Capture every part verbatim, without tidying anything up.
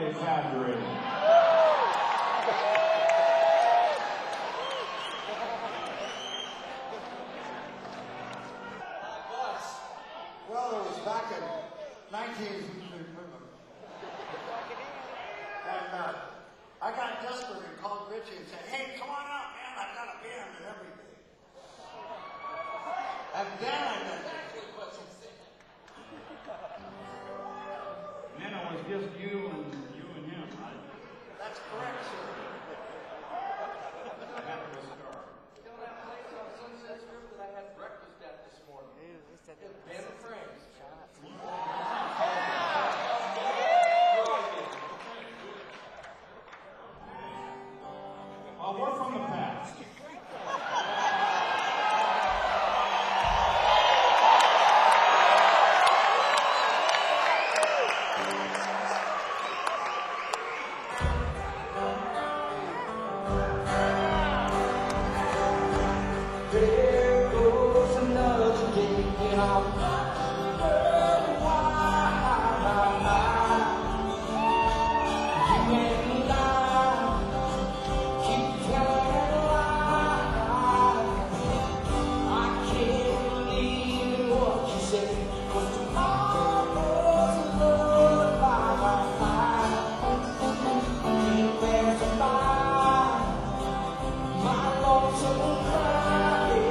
exaggerating. Well, it was back in nineteen... And uh, I got desperate and called Richie and said, hey, come on out, man, I've got a band and everything. And then I met Richie. And then it was just you and you and him, right? That's correct, sir. That was the start. You know that place on Sunset Strip that I had breakfast at this morning? Ben Frank's. Well, we're from the past. There goes another day, and I'm wondering why you and I keep telling lies. I can't believe in what you say, 'cause tomorrow's another lie. Can't pass it by my lonesome cry.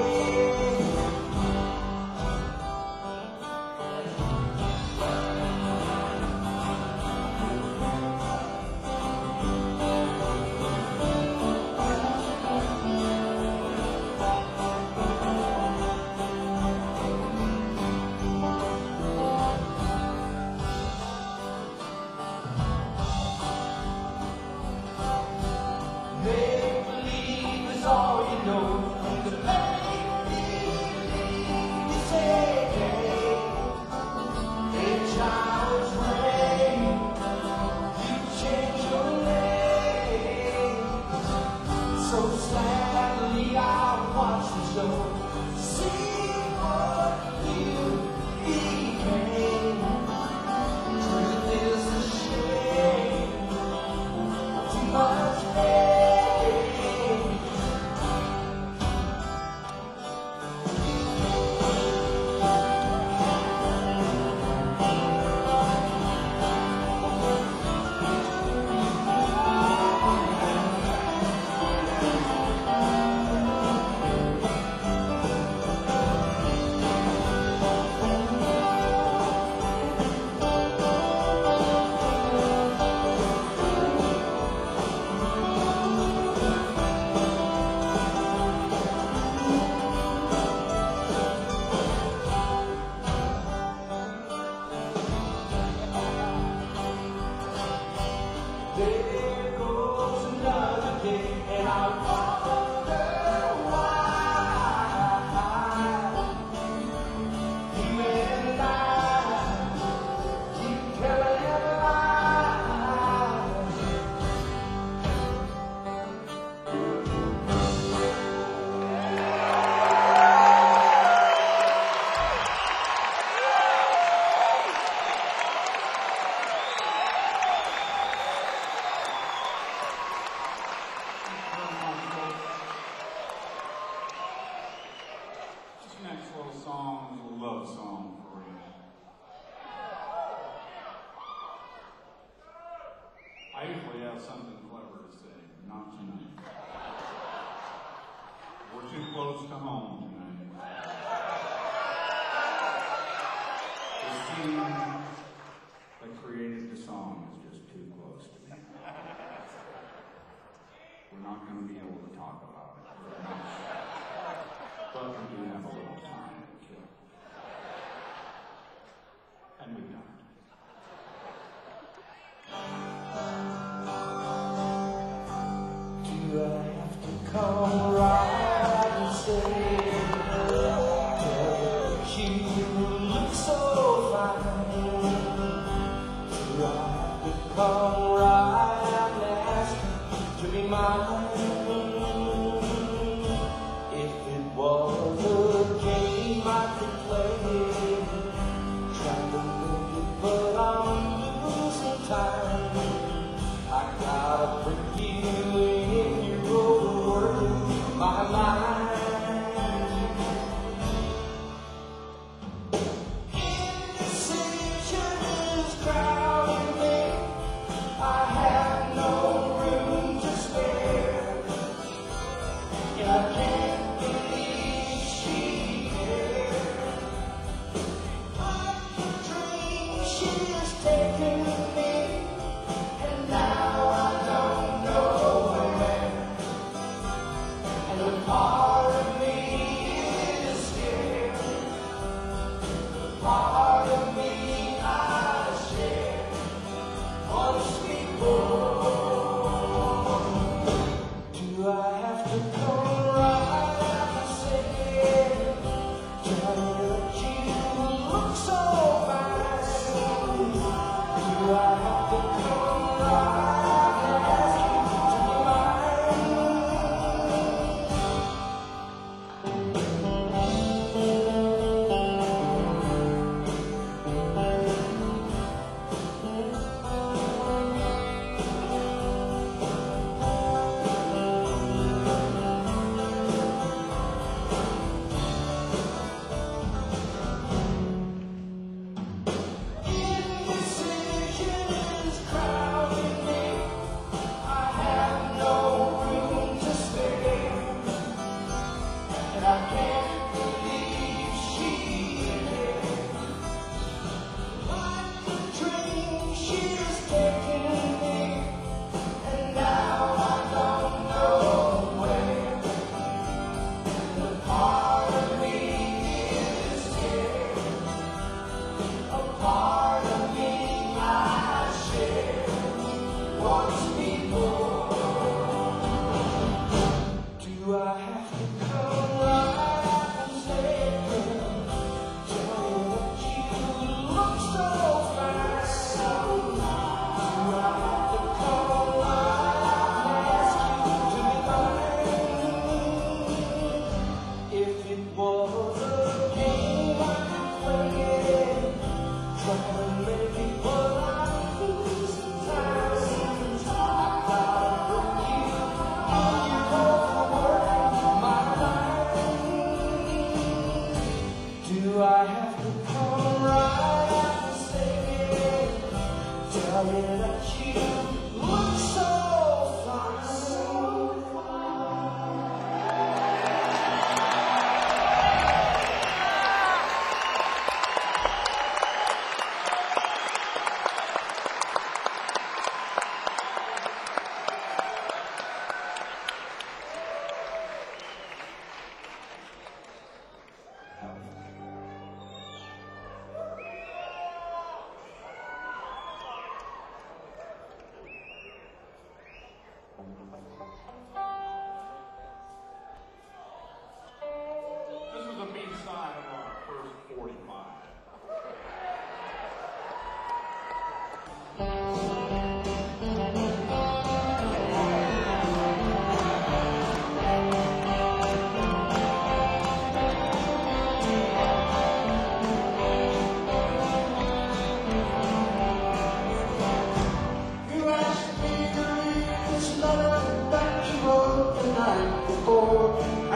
Make believe is all you know. The make believe you say, in child's play, you change your name. So sadly I watch the show, see what you became. Truth is a shame, too much pain. There goes another day, and I wonder why you and I keep telling lies. This next little song is a love song for you. I usually have something clever to say, but not tonight. We're too close to home tonight. The scene that created the song is just too close to me. We're not going to be able to talk about it very much. But we do have a little time to kill. And we don't. Do I have to come right and say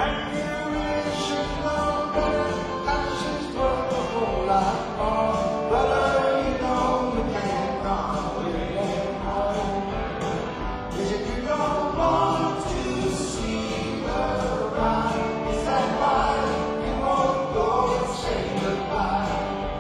And you really should know better, how she's worth a whole lot more. Brother, you know you can't run away anymore. Is it you don't want to see her around? Is that why you won't go and say goodbye?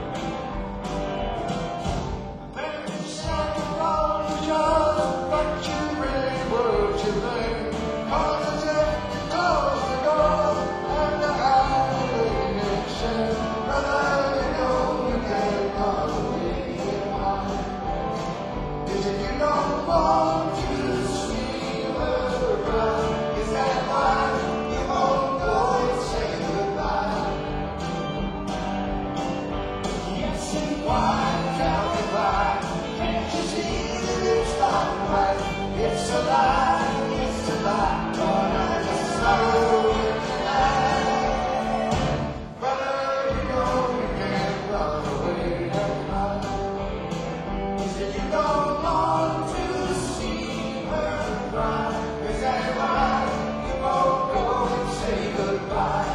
Maybe Santa Claus just what you really were to learn. Cause as if you close the door and the hibernation, brother, you know you can't run away anymore. Is it you don't want to see her around? Is that why you won't go and say goodbye? Yes, and why, tell me why? Can't you see that it's not right? It's a lie, it's a lie, Lord, I just sorrow in the night. Brother, you know you can't run away anymore. Is it you don't want to see her cry? Is that why you won't go and say goodbye?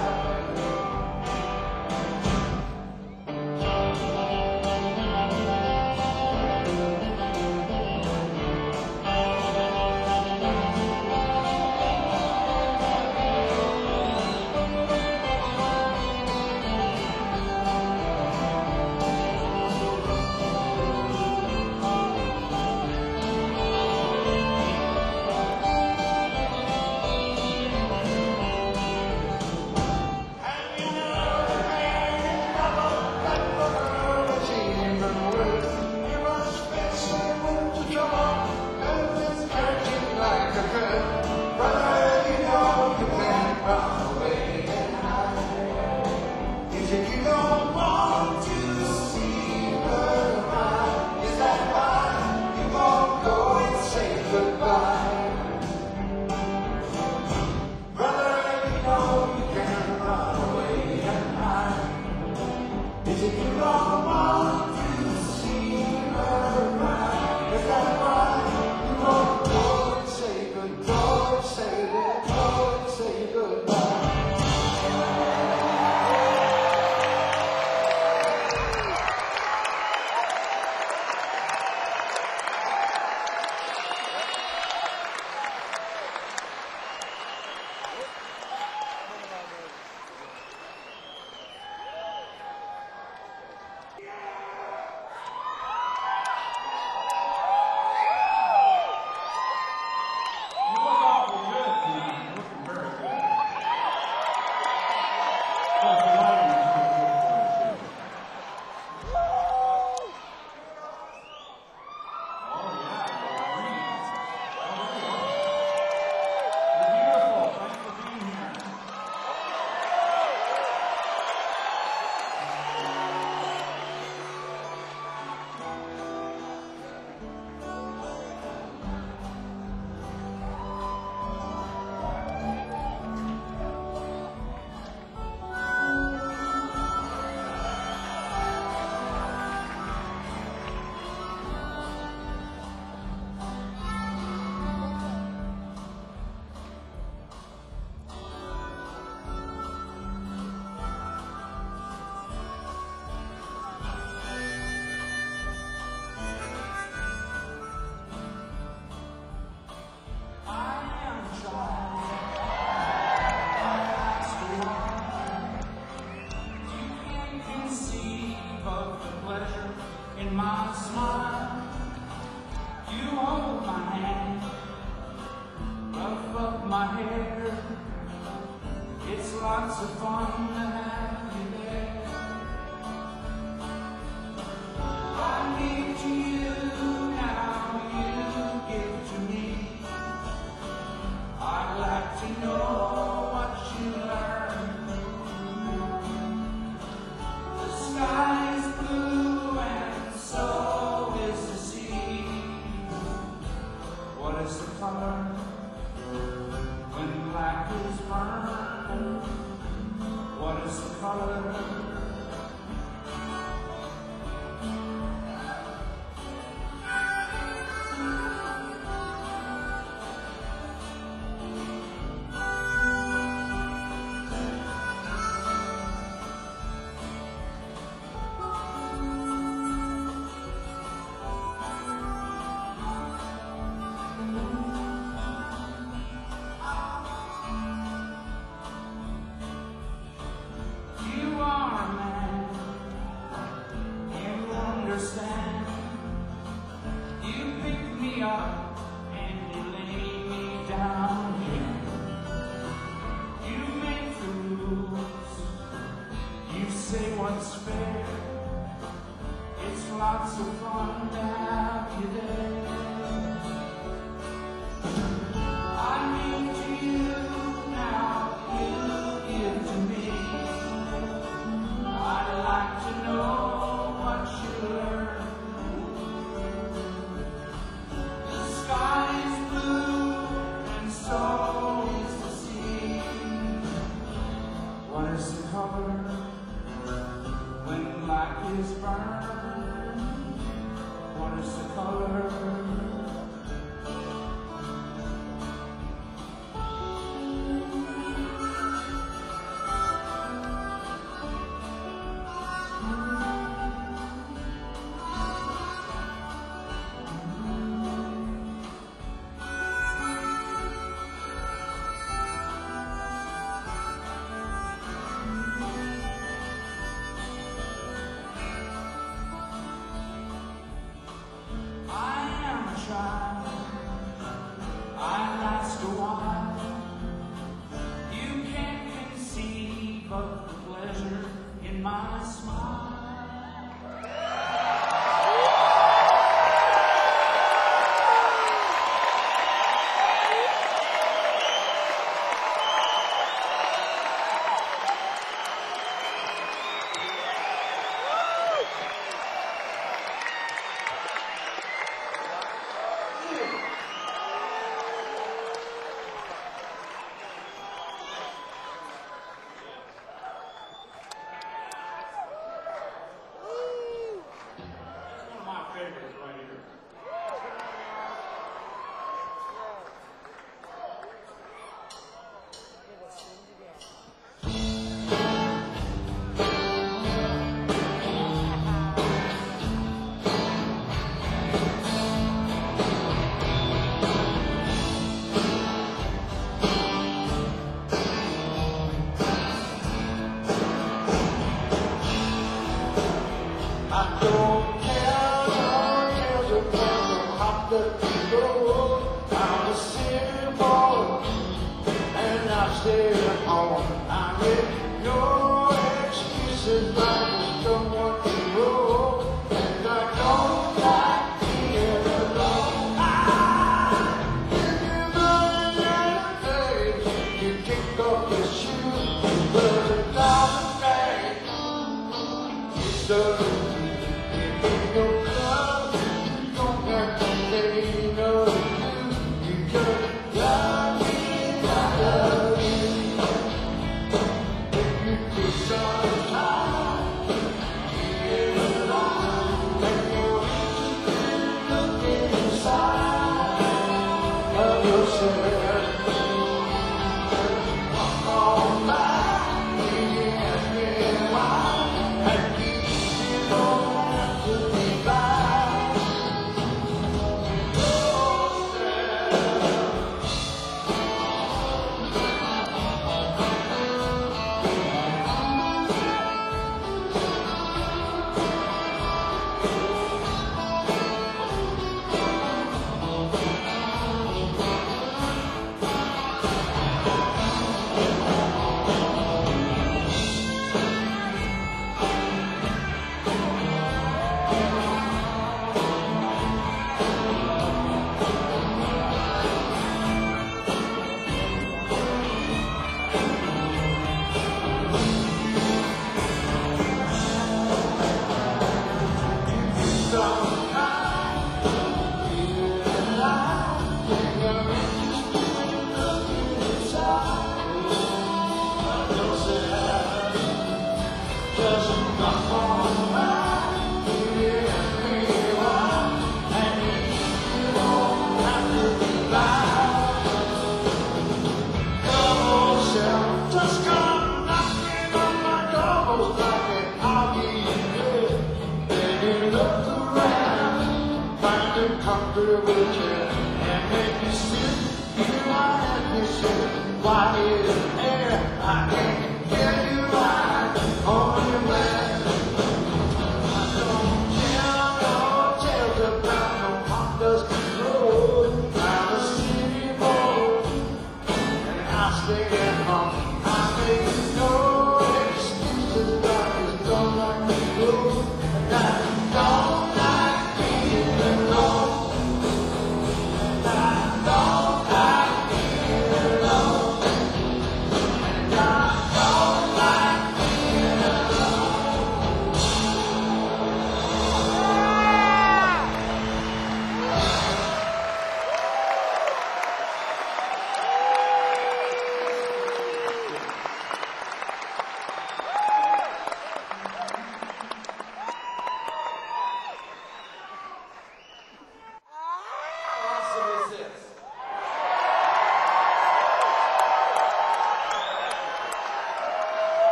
And you know the man in trouble, that girl that she even worth. You must face her with the trouble, and it's catching like a curve. Brother, you know you can't run away and hide. Is it you don't want to see her cry? Is that why you won't go and say goodbye? Brother, you know you can't run away and hide. Is it you don't want to see her cry? Is that why you won't go and say goodbye? Say goodbye, say goodbye. You look awful good tonight. You're looking very good. Plus, the lighting is so good for it, too. Oh, yeah, you're green. Oh, there you are. You're beautiful. Thanks for being here. In my smile, you hold my hand, rough up my hair. It's lots of fun to have you there. I give to you now, you give to me. I'd like to know what you learned. The sky is blue and so is the sea. What is the color when black is burned? What is the color? say what's fair. It's lots of fun to have you there. I mean to you now, you give to me. I'd like to know what you learn. The sky is blue and so is the sea. What is the color when black is burned? What is the color? I last a while. You can't conceive of the pleasure in my smile. I don't care, no cares about the hot that you go. I'm a city boy, and I stay at home. I make no excuses, I just don't want to roll. And I don't like being alone. Ah, if you're going to day, you kick off your shoes, but a thousand days, it's the comfortable chair and make you sit. You are admission. Why is air? I can't get you right on your way. I don't tell no tales about no Honda's control. I'm a city boy and I stay at home. I make no excuses, life is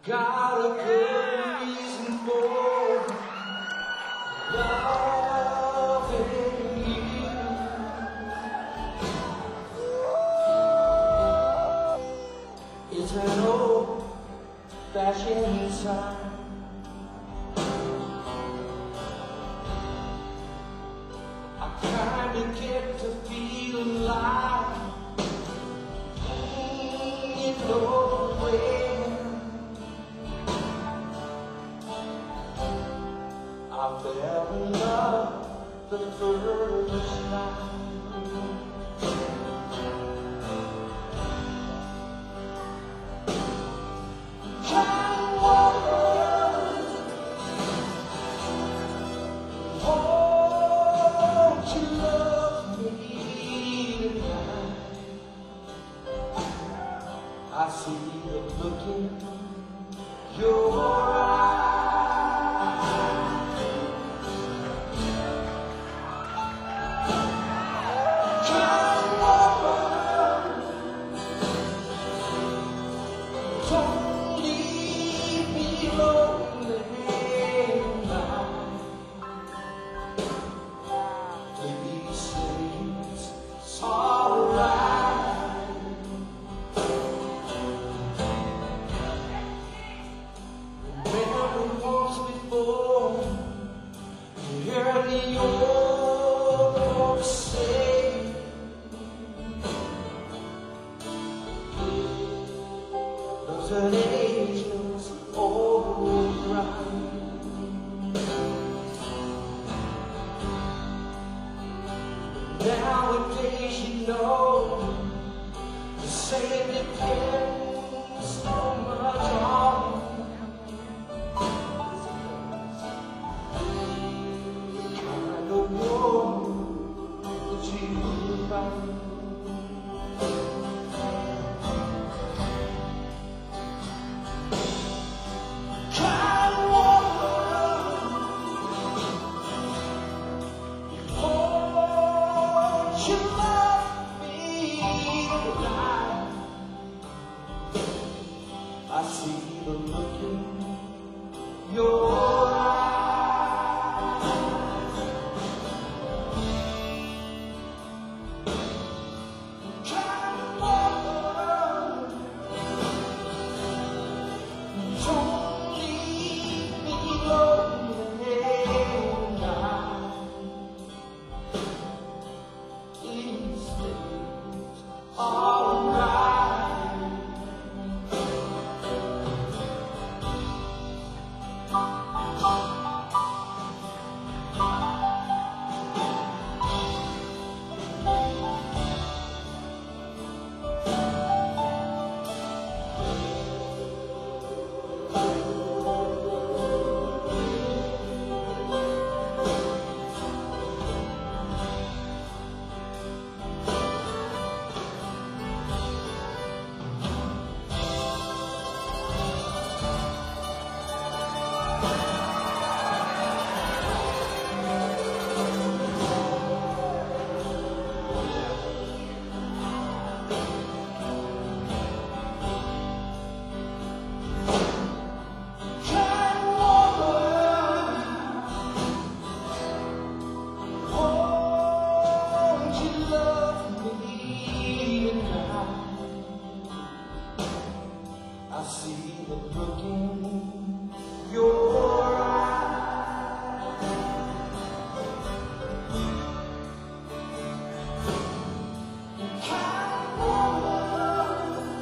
got a good reason for loving you. It's an old-fashioned sign. I kinda get to feeling like you know when I fell in love the first night. I see the look in your eyes. Come over, don't leave me lonely tonight. Please say it's alright. An angel's alright. Nowadays you know the same depends so much on the kind of woman that you find. I see the look in your eyes. Come over, don't leave me lonely tonight. These things are right. I see the look in your eyes. Come over,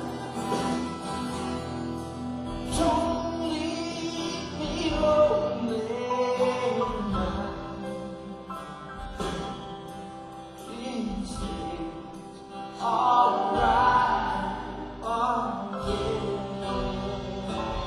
don't leave me lonely tonight. These things are right. Oh, yeah.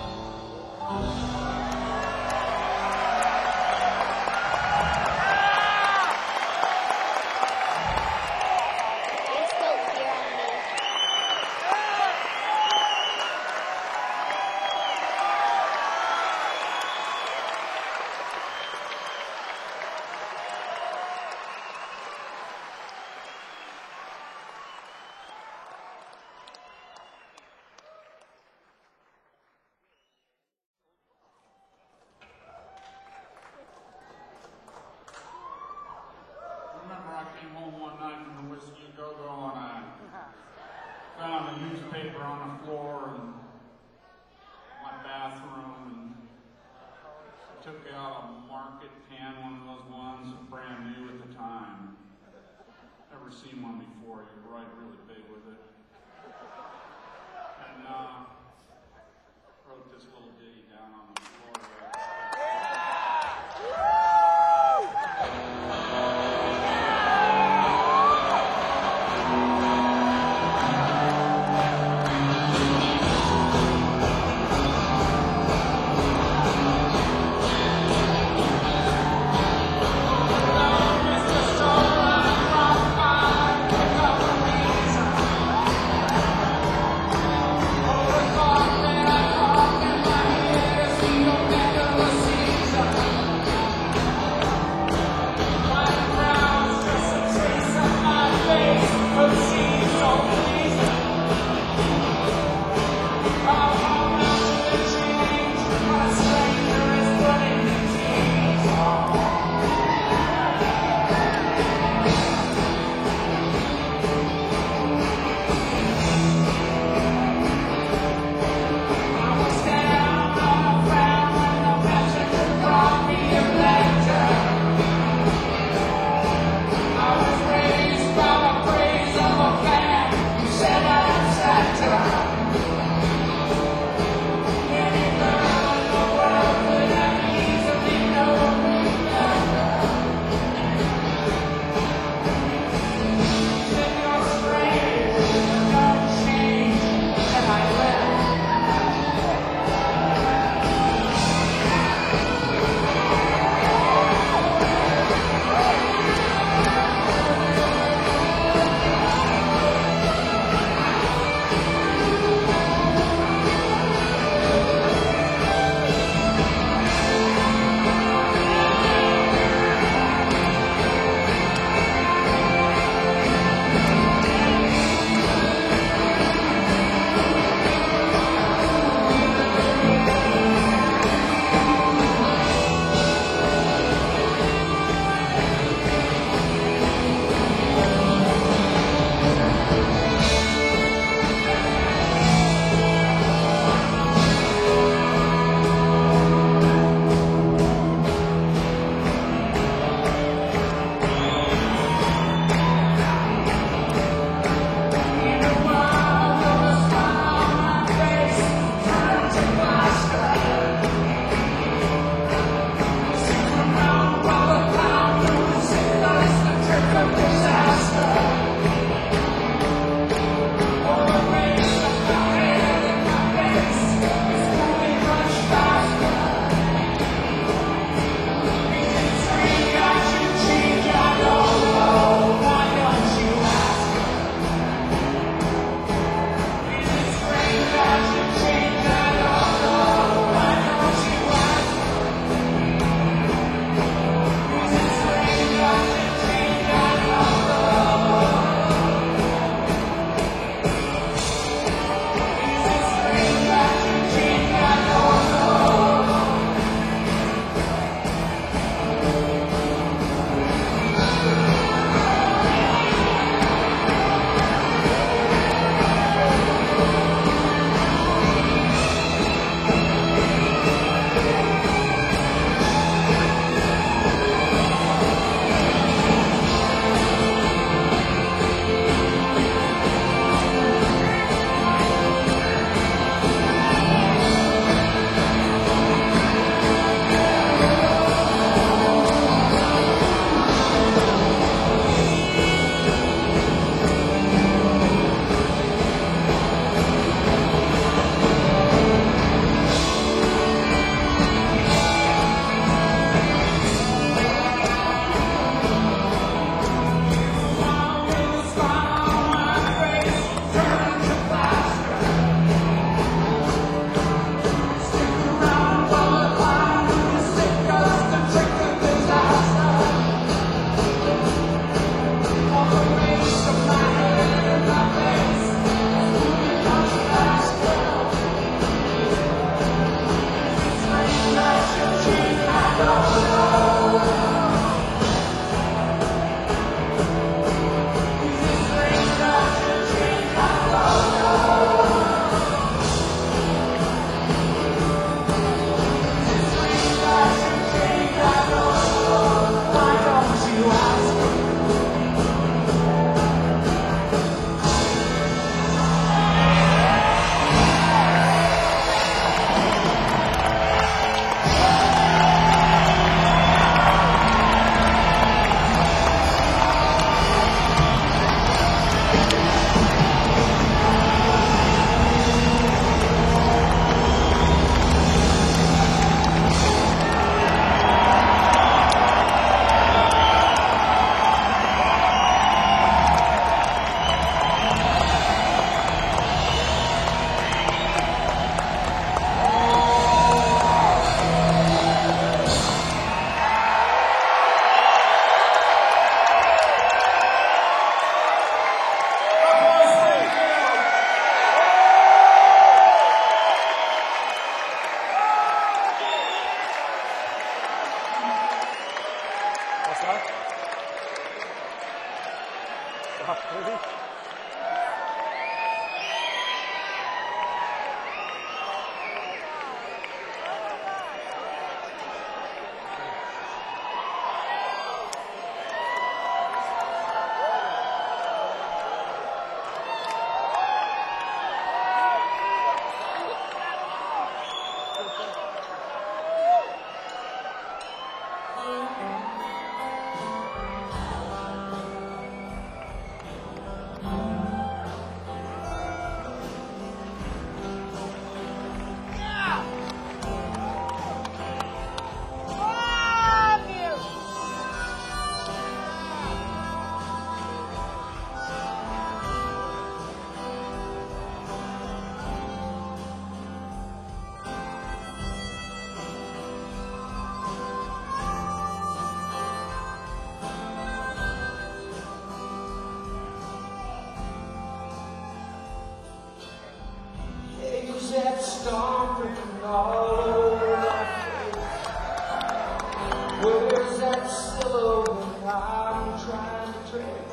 stomping all over my face? Where's that silhouette I'm trying to trace?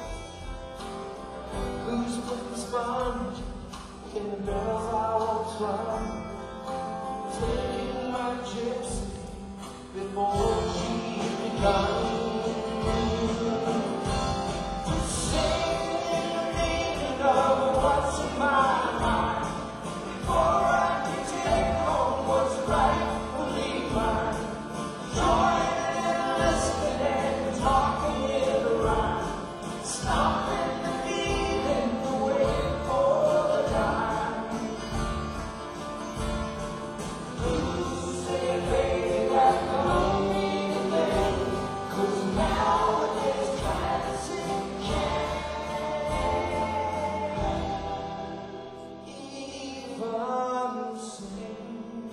Who's put the sponge in the bells I once run? Taking my gypsy before she begun. Singing the meaning of what's in my mind. Before I can take home what's rightfully mine. Joining and listening and talking it around. Stopping the feeling, waiting for the time. Who's saying, baby, that don't mean a thing? 'Cause nowadays classic can't even sing.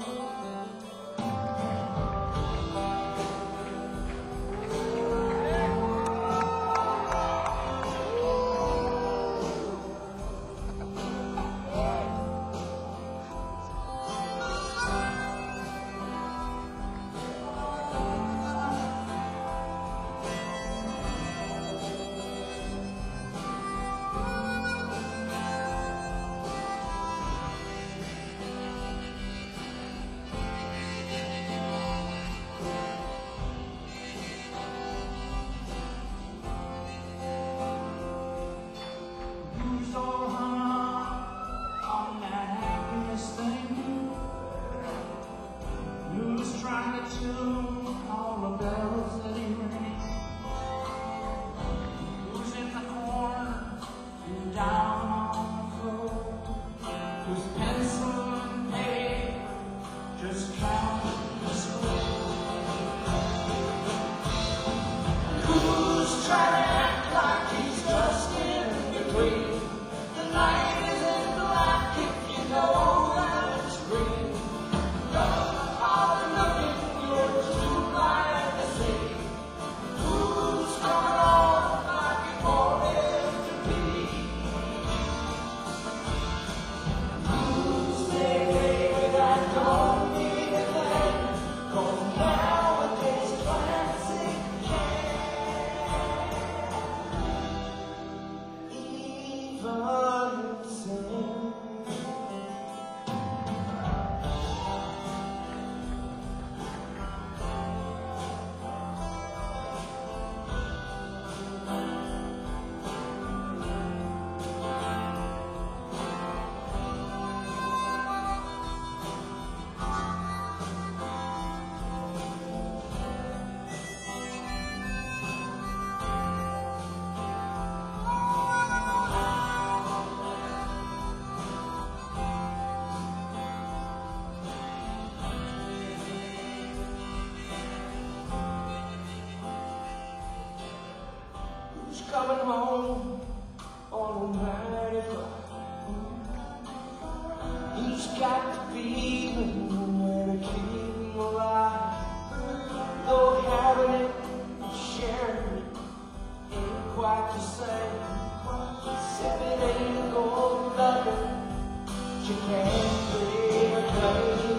Who's all hung on that happiness thing? Who's trying to tune all the bells that he rings? Who's in the corner and down on the floor? Who's pencil and paper just counting the squares? Who's trying to act like he's just in between? The night isn't black if you know that it's green. Don't bother looking, you're too blind to see. Who's coming on like it wanted to be? Who's saying, baby, that don't mean a thing? 'Cause nowadays classic can't even sing. Who's coming home on a mighty flight? Who's got the feeling where to keep him alive? Though having it and sharing it ain't quite the same. If it ain't a gold nugget, you can't play a game.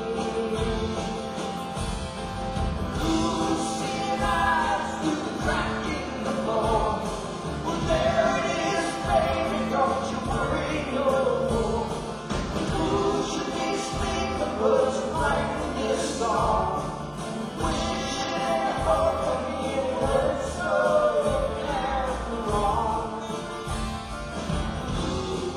Who's seeing eyes through the crack in the floor? Well, there it is, baby, don't you worry no more. Who should be sleeping was writing this song? Wishing and hoping it was so and wrong. Who's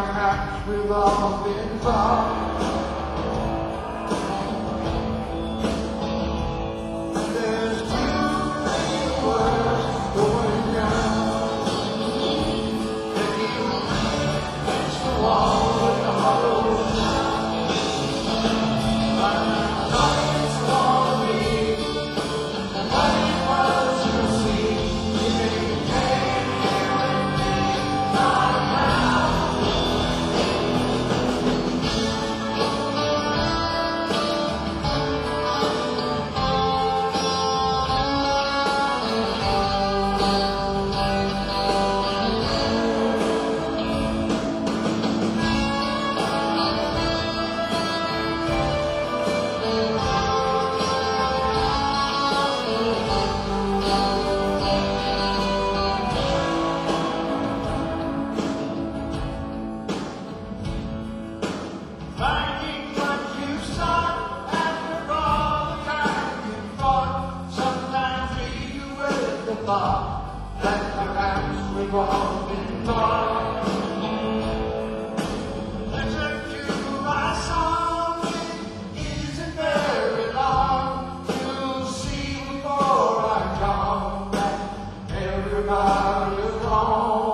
perhaps we've all been taught. There's too many words going down. If you reach the wall with the hollow sound, I know it's gonna be what it was to see. You may take it with me, not now. Finding what you sought after all the time you fought, sometimes leave you with the thought that perhaps we've all been taught. Listen to my song, it isn't very long. You'll see before I'm gone that everybody's wrong.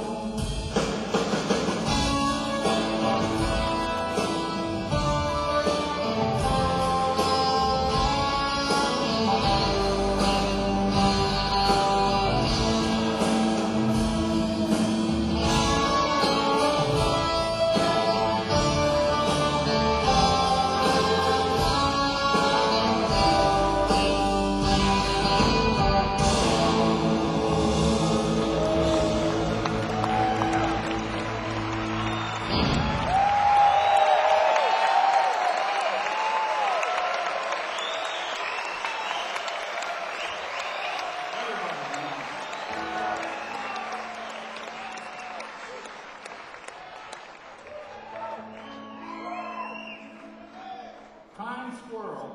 Time squirrel.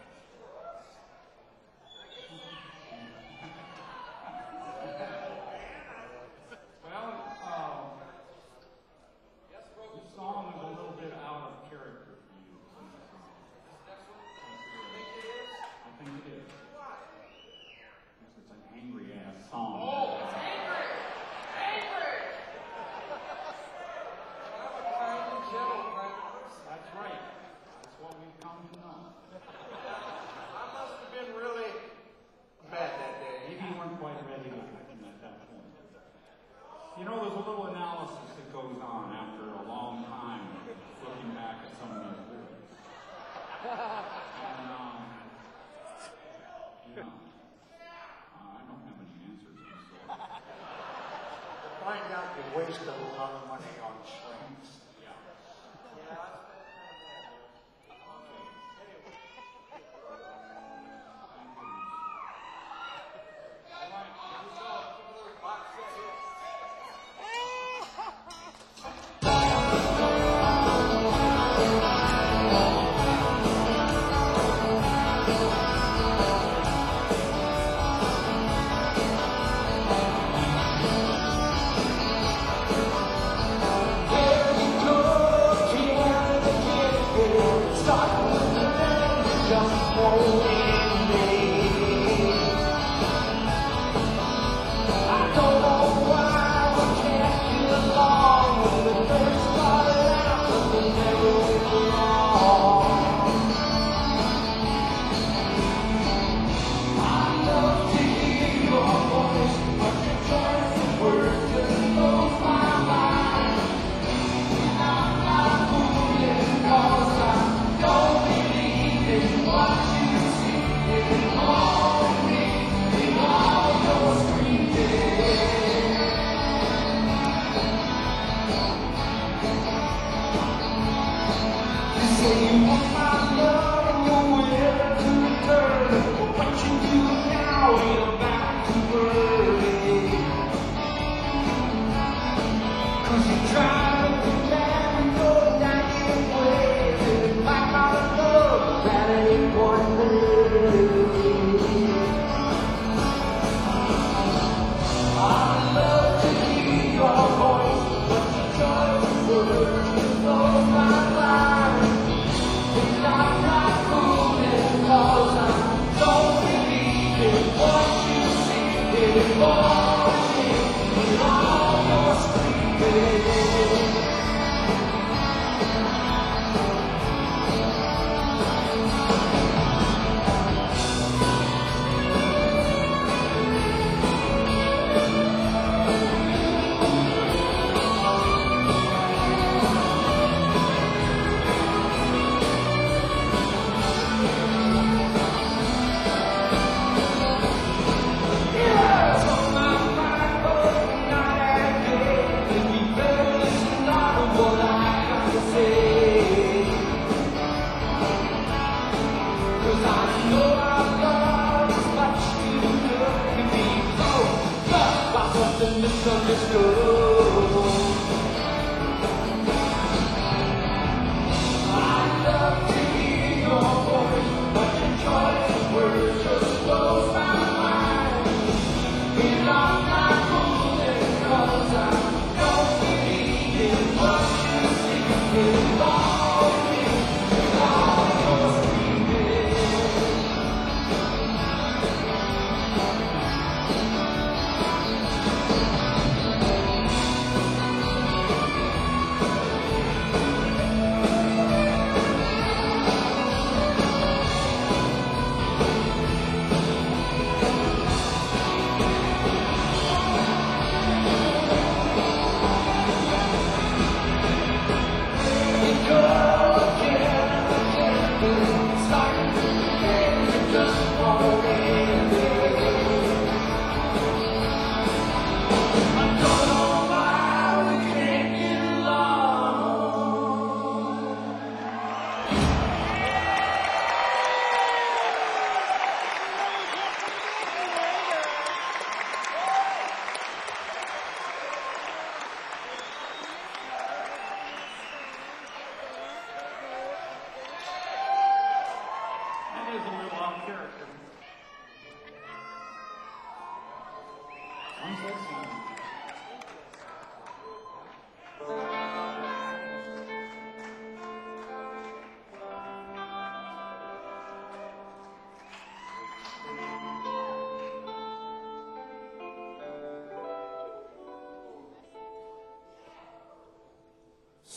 Well, uh, this song is a little bit out of character for you. I think it is. Because it's an angry ass song. Oh, it's angry! Angry! I'm a kind and gentle kind of person. That's right. That's what we've come to know.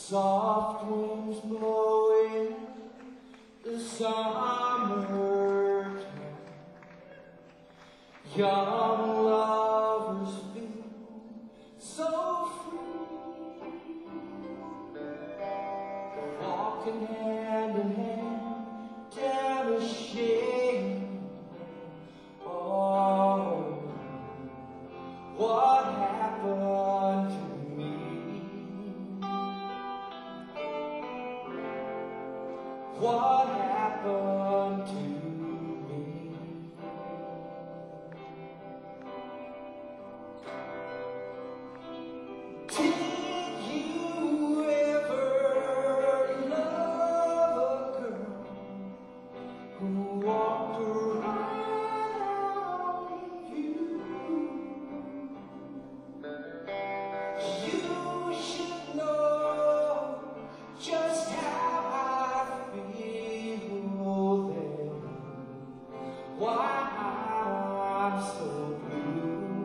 Soft winds blowing the summer time. Young lovers feel so free, walking hand in hand down a shade. Oh, what happened to me? What happened to me? Did you ever love a girl who walked around you? You should know just how I feel then. Why I'm so blue.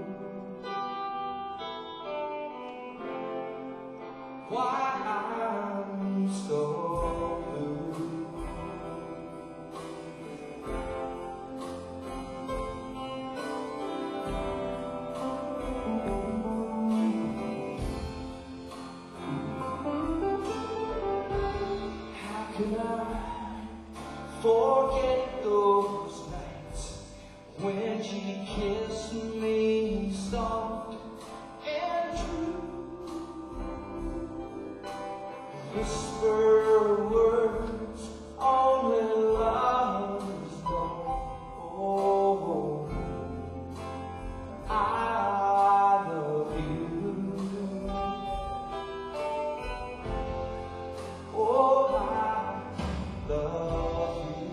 Why I'm so blue. How can I forget those nights when she kissed me soft and true? Whisper words only lovers know. Oh, I love you. Oh, I love you.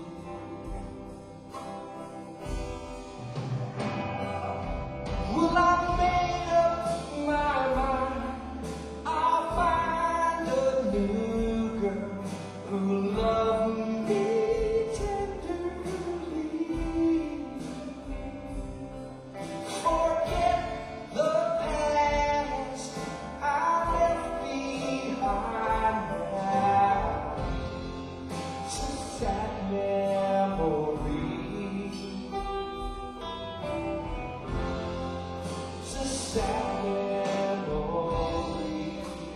Well, I made up my mind. I'll find a new girl who loves me tenderly. Forget the past I left behind now. It's a sad memory. It's a sad memory.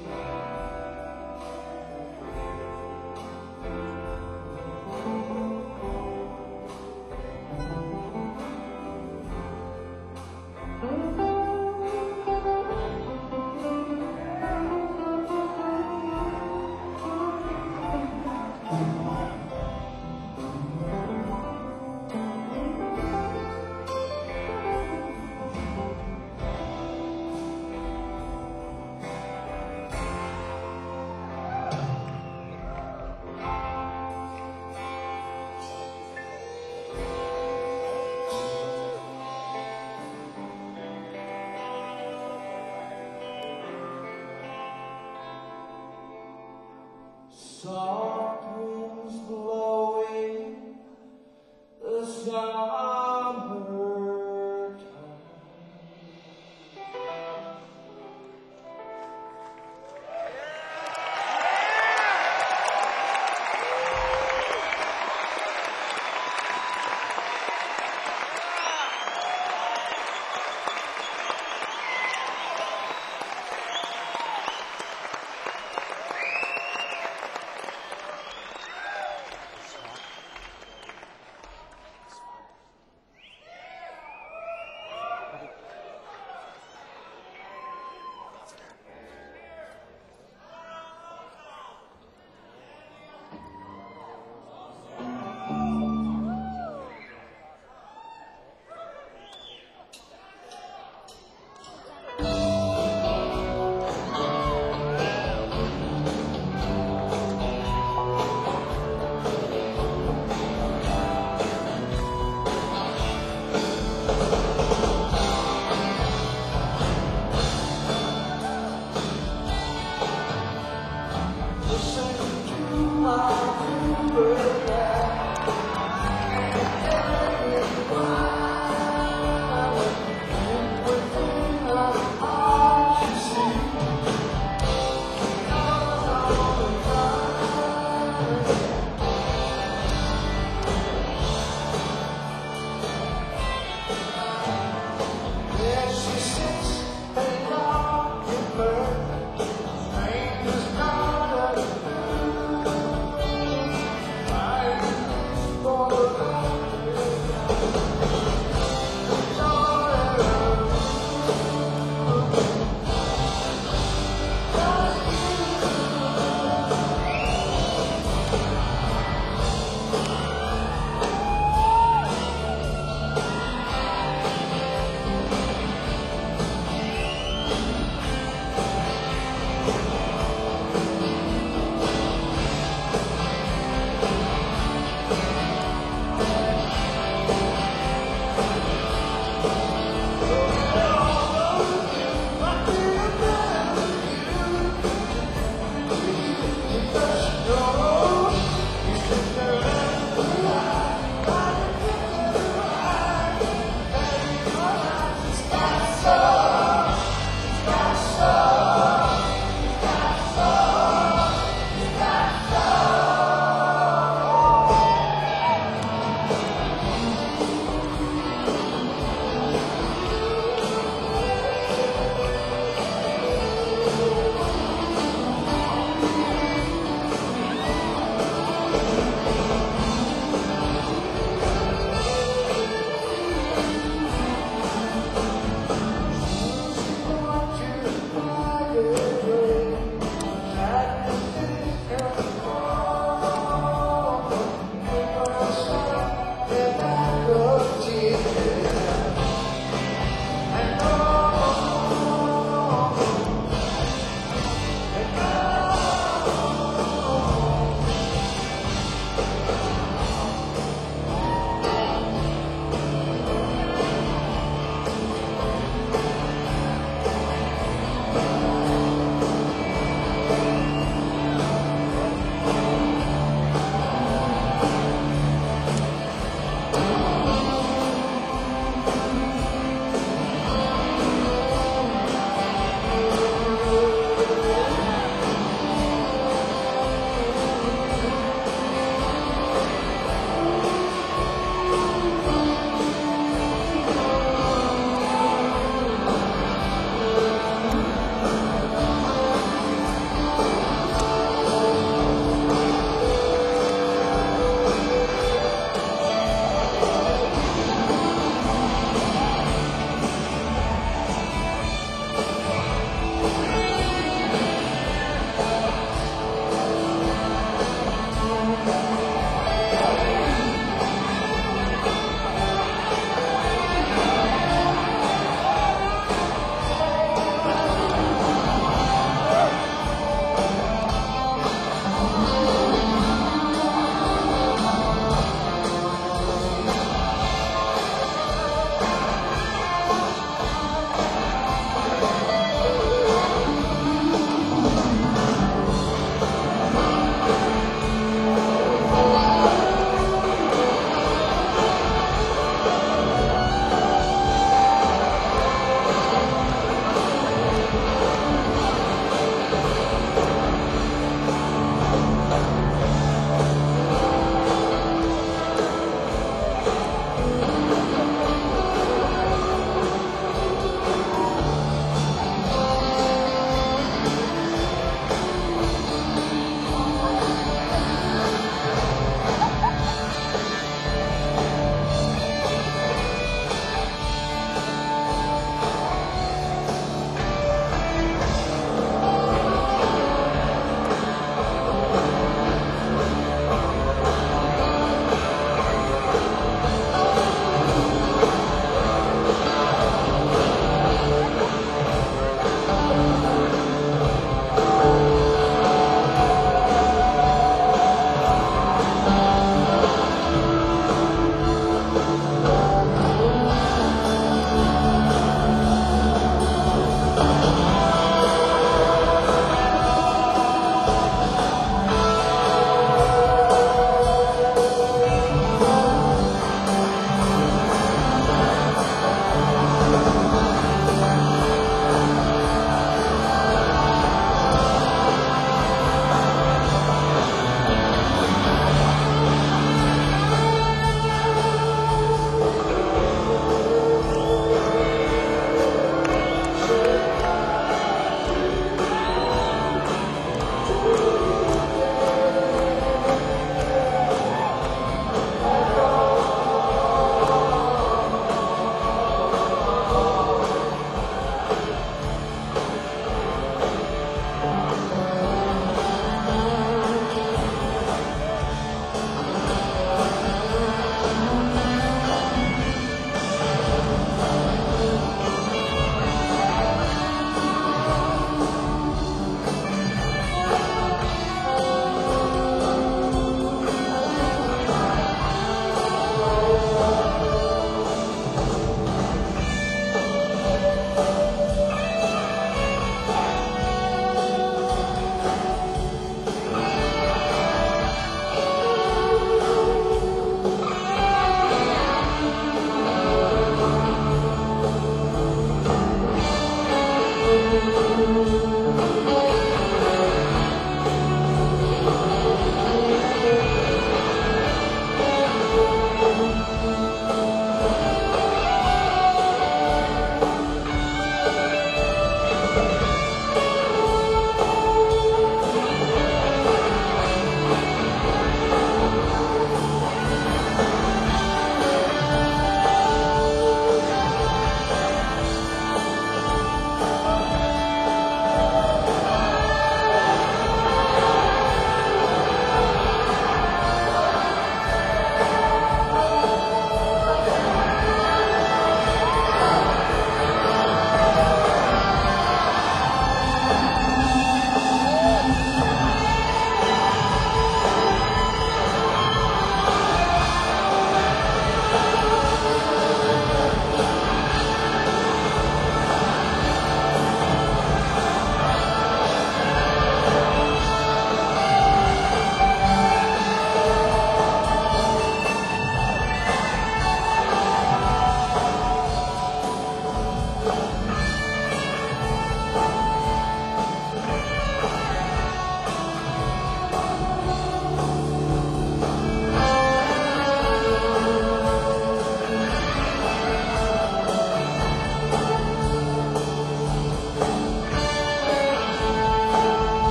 Soft winds blowing the summer time.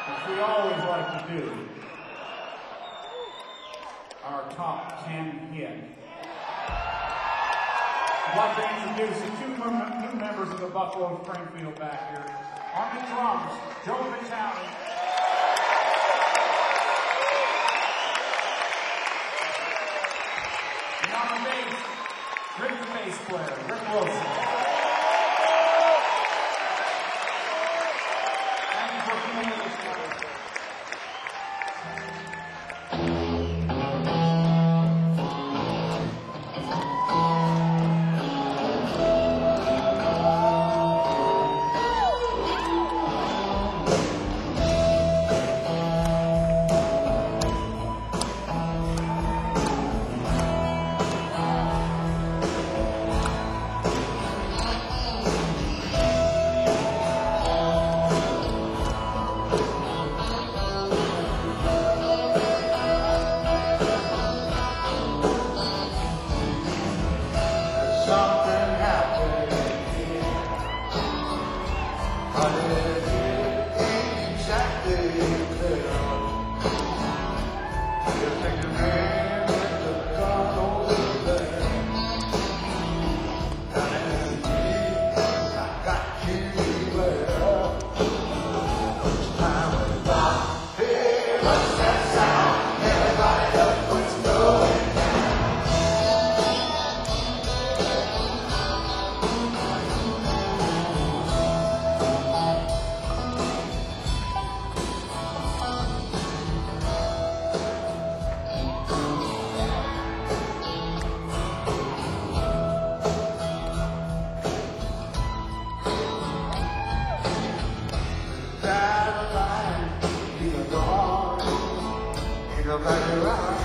which we always like to do, our top ten hit. I'd like to introduce the two new members of the Buffalo Springfield back here. On the drums, Joe Vitale. And on the bass, Rick the bass player, Rick Wilson. Thank you for being with us tonight. Something happened here. I didn't get it exactly clear. You think the man with the gun over there, and indeed I got you there. It's time to stop. Hey, what's that sound? Everybody look what's going on. That line, in the dark, in the background.